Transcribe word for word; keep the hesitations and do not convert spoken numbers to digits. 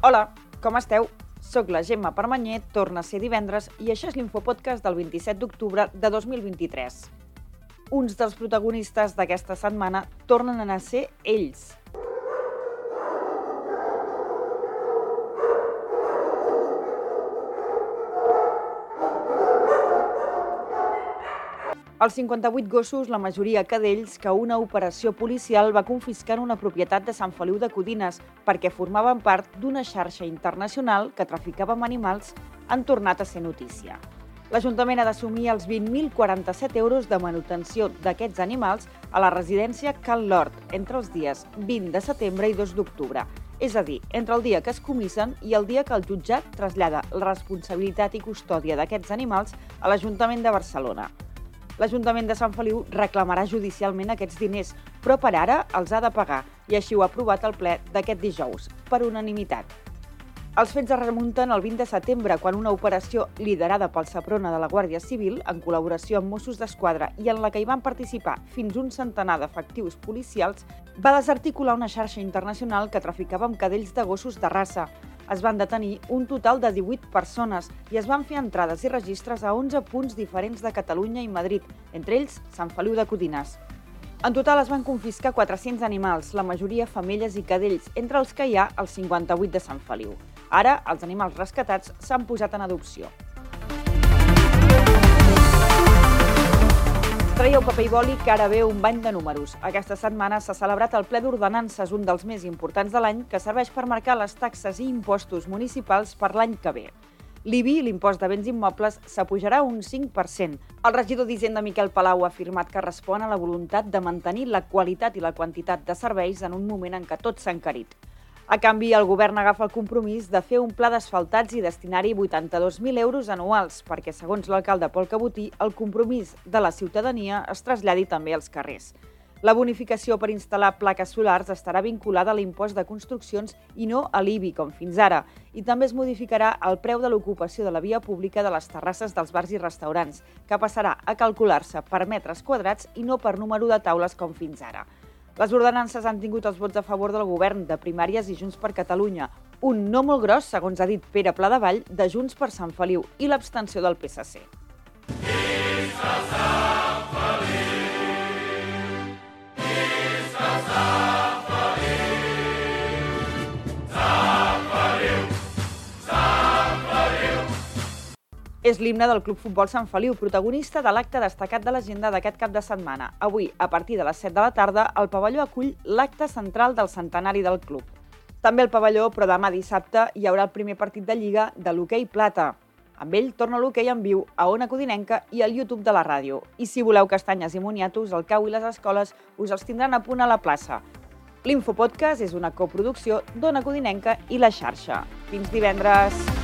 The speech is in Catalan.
Hola, com esteu? Soc la Gemma Permanyer, torna a ser divendres i això és l'Infopodcast del vint-i-set d'octubre de dos mil vint-i-tres. Uns dels protagonistes d'aquesta setmana tornen a ser ells. Els cinquanta-vuit gossos, la majoria cadells, que una operació policial va confiscar en una propietat de Sant Feliu de Codines perquè formaven part d'una xarxa internacional que traficava amb animals, han tornat a ser notícia. L'Ajuntament ha d'assumir els vint mil quaranta-set euros de manutenció d'aquests animals a la residència Cal Lord entre els dies vint de setembre i dos d'octubre, és a dir, entre el dia que es comissen i el dia que el jutjat trasllada la responsabilitat i custòdia d'aquests animals a l'Ajuntament de Barcelona. L'Ajuntament de Sant Feliu reclamarà judicialment aquests diners, però per ara els ha de pagar i així ho ha aprovat el ple d'aquest dijous, per unanimitat. Els fets es remunten el vint de setembre, quan una operació liderada pel Seprona de la Guàrdia Civil, en col·laboració amb Mossos d'Esquadra i en la que hi van participar fins un centenar d'efectius policials, va desarticular una xarxa internacional que traficava amb cadells de gossos de raça. Es van detenir un total de divuit persones i es van fer entrades i registres a onze punts diferents de Catalunya i Madrid, entre ells Sant Feliu de Codines. En total es van confiscar quatre-cents animals, la majoria femelles i cadells, entre els que hi ha els cinquanta-vuit de Sant Feliu. Ara, els animals rescatats s'han posat en adopció. Traieu paper i boli, que ara ve un bany de números. Aquesta setmana s'ha celebrat el ple d'ordenances, un dels més importants de l'any, que serveix per marcar les taxes i impostos municipals per l'any que ve. L'I B I, l'impost de béns immobles, s'apujarà un cinc per cent. El regidor d'Hisenda, Miquel Palau, ha afirmat que respon a la voluntat de mantenir la qualitat i la quantitat de serveis en un moment en què tot s'ha encarit. A canvi, el govern agafa el compromís de fer un pla d'asfaltats i destinar-hi vuitanta-dos mil euros anuals, perquè, segons l'alcalde Pol Cabotí, el compromís de la ciutadania es traslladi també als carrers. La bonificació per instal·lar plaques solars estarà vinculada a l'impost de construccions i no a l'I B I, com fins ara, i també es modificarà el preu de l'ocupació de la via pública de les terrasses dels bars i restaurants, que passarà a calcular-se per metres quadrats i no per número de taules com fins ara. Les ordenances han tingut els vots a favor del govern, de Primàries i Junts per Catalunya, un no molt gros, segons ha dit Pere Pladevall, de Junts per Sant Feliu, i l'abstenció del P S C. Visca Sant Feliu! Visca Sant Feliu! Sant Feliu! Sant Feliu! És l'himne del Club Futbol Sant Feliu, protagonista de l'acte destacat de l'agenda d'aquest cap de setmana. Avui, a partir de les set de la tarda, el pavelló acull l'acte central del centenari del club. També el pavelló, però demà dissabte, hi haurà el primer partit de Lliga de l'hoquei plata. Amb ell torna l'hoquei en viu a Ona Codinenca i al YouTube de la ràdio. I si voleu castanyes i moniatos, el cau i les escoles us els tindran a punt a la plaça. L'Infopodcast és una coproducció d'Ona Codinenca i La Xarxa. Fins divendres!